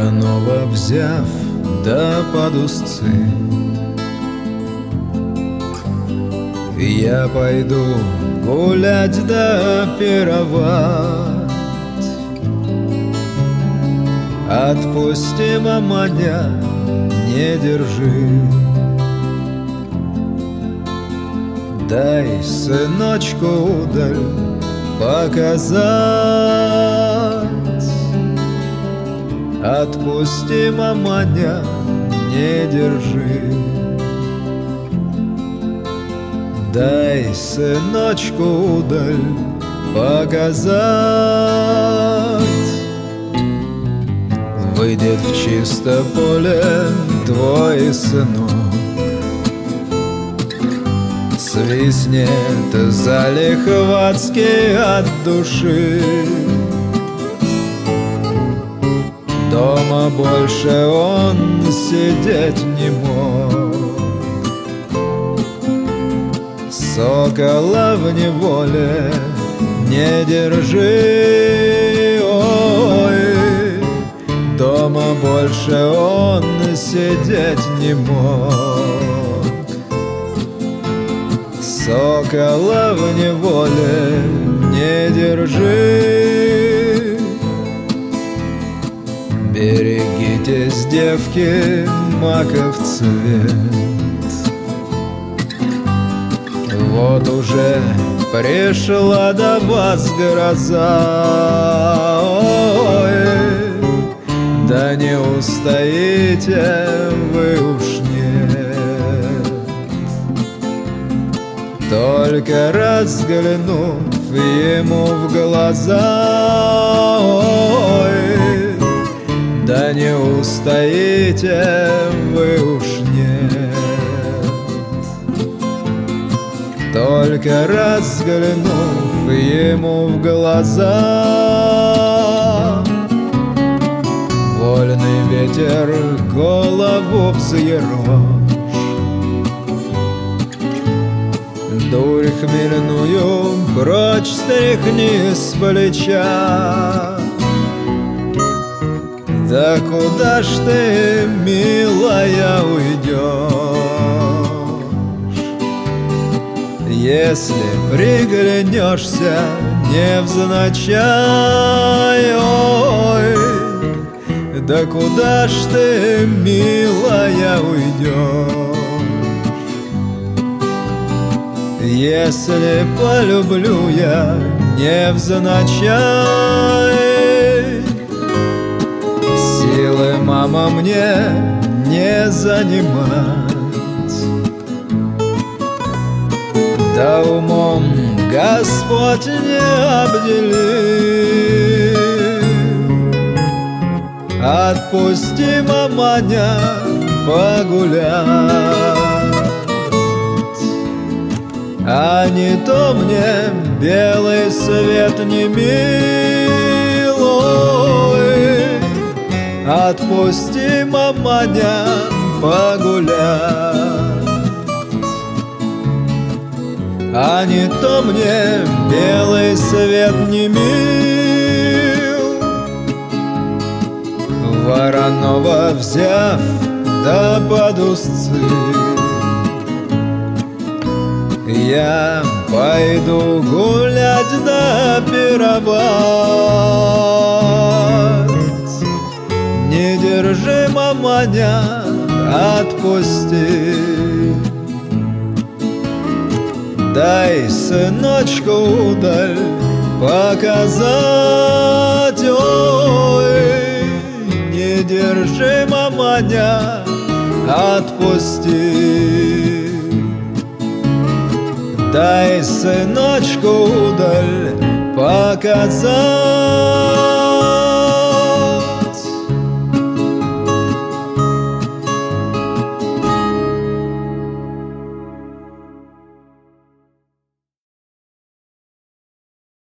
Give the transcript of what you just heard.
Воронова взяв да под узцы, я пойду гулять да пировать. Отпусти, маманя, не держи. Дай сыночку удаль показать. Отпусти, маманя, не держи. Дай сыночку удаль показать. Выйдет в чисто поле твой сынок, свистнет залихватски от души. Дома больше он сидеть не мог, сокола в неволе не держи. Ой, дома больше он сидеть не мог, сокола в неволе не держи. Берегитесь, девки, маков цвет. Вот уже пришла до вас гроза. Ой, да не устоите вы уж нет. Только разглянув ему в глаза, ой, да не устоите вы уж нет. Только разглянув ему в глаза, вольный ветер голову взъерошь, дурь хмельную прочь стряхни с плеча. Да куда ж ты, милая, уйдешь, если приглянешься невзначай? Ой, да куда ж ты, милая, уйдешь, если полюблю я невзначай? Силы, мама, мне не занимать, да умом Господь не обделил. Отпусти, маманя, погулять, а не то мне белый свет не мил. Ой, отпусти, маманя, погулять, а не то мне белый свет не мил. Воронова взяв да под узцы, я пойду гулять да пировать. Не держи, маманя, отпусти. Дай сыночку удаль показать. Ой, не держи, маманя, отпусти. Дай сыночку удаль показать.